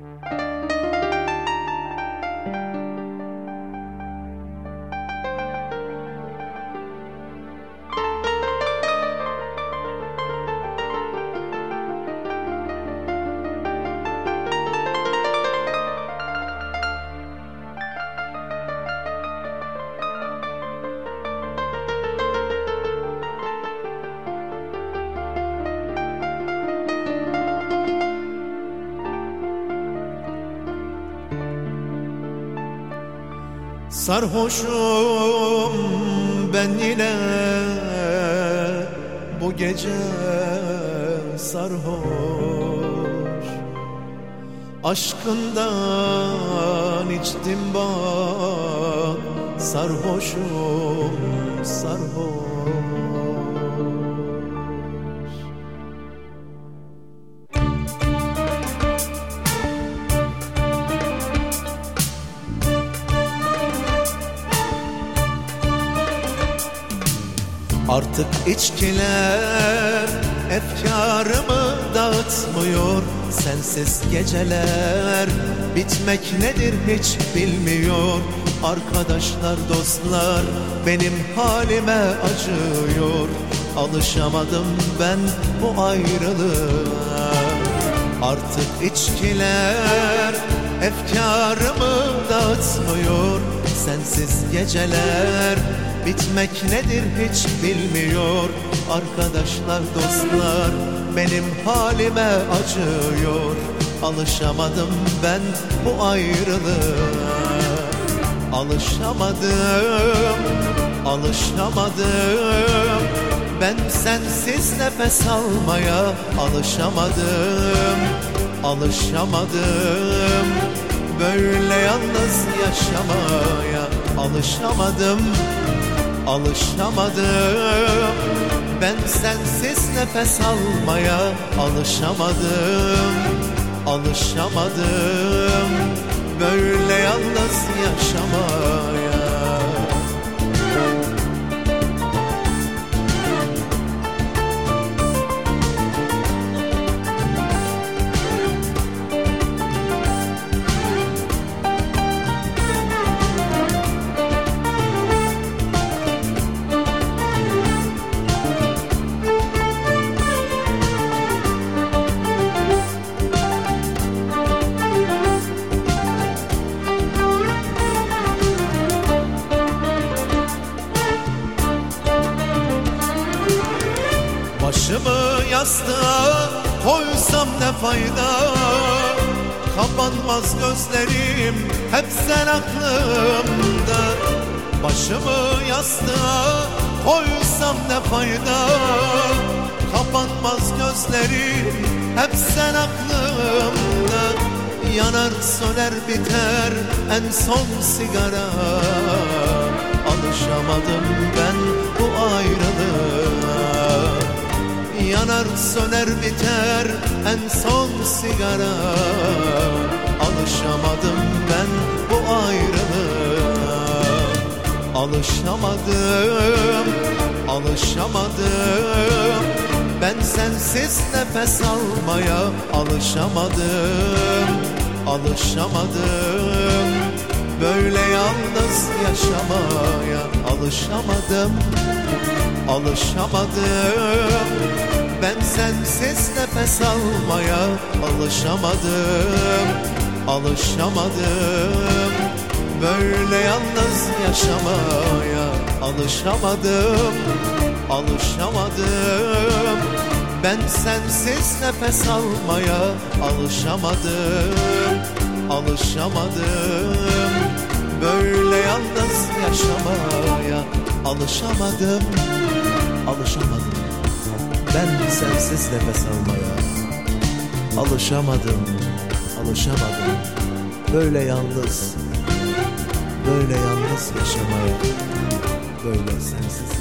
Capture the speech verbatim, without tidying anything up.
Sarhoşum ben yine bu gece sarhoş, aşkından içtim bak, sarhoşum sarhoş. Artık içkiler efkarımı dağıtmıyor, sensiz geceler bitmek nedir hiç bilmiyor. Arkadaşlar, dostlar benim halime acıyor, alışamadım ben bu ayrılığa. Artık içkiler efkarımı dağıtmıyor, sensiz geceler bitmek nedir hiç bilmiyor. Arkadaşlar, dostlar benim halime acıyor, alışamadım ben bu ayrılığa. Alışamadım, alışamadım ben sensiz nefes almaya, alışamadım, alışamadım böyle yalnız yaşamaya, alışamadım, alışamadım ben sensiz nefes almaya, alışamadım, alışamadım böyle yalnız yaşamaya. Başımı yastığa koysam ne fayda, kapanmaz gözlerim hep sen aklımda. Başımı yastığa koysam ne fayda, kapanmaz gözlerim hep sen aklımda. Yanar söner biter en son sigara, alışamadım ben bu ayrılığa. Yanar söner biter en son sigara, alışamadım ben bu ayrılığa. Alışamadım, alışamadım ben sensiz nefes almaya, alışamadım, alışamadım böyle yalnız yaşamaya, alışamadım, alışamadım ben sensiz nefes almaya, alışamadım, alışamadım böyle yalnız yaşamaya, alışamadım, alışamadım ben sensiz nefes almaya, alışamadım, alışamadım böyle yalnız yaşamaya, alışamadım, alışamadım ben sensiz nefes almaya, alışamadım, alışamadım böyle yalnız, böyle yalnız yaşamaya, böyle sensiz